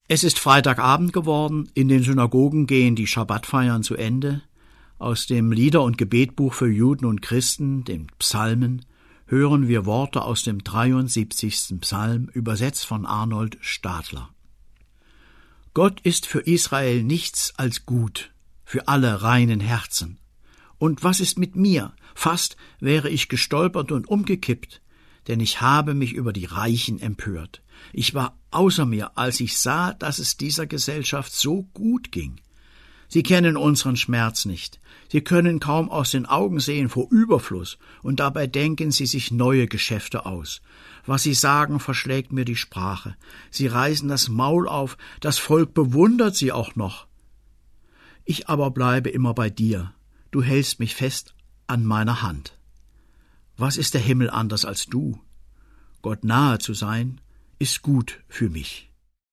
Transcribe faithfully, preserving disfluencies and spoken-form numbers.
Es ist Freitagabend geworden, in den Synagogen gehen die Schabbatfeiern zu Ende. Aus dem Lieder- und Gebetbuch für Juden und Christen, den Psalmen, hören wir Worte aus dem dreiundsiebzigsten Psalm, übersetzt von Arnold Stadler. Gott ist für Israel nichts als gut, für alle reinen Herzen. Und was ist mit mir? Fast wäre ich gestolpert und umgekippt, denn ich habe mich über die Reichen empört. Ich war außer mir, als ich sah, dass es dieser Gesellschaft so gut ging. Sie kennen unseren Schmerz nicht. Sie können kaum aus den Augen sehen vor Überfluss, und dabei denken sie sich neue Geschäfte aus. Was sie sagen, verschlägt mir die Sprache. Sie reißen das Maul auf, das Volk bewundert sie auch noch. Ich aber bleibe immer bei dir. Du hältst mich fest an meiner Hand. Was ist der Himmel anders als du? Gott nahe zu sein, ist gut für mich.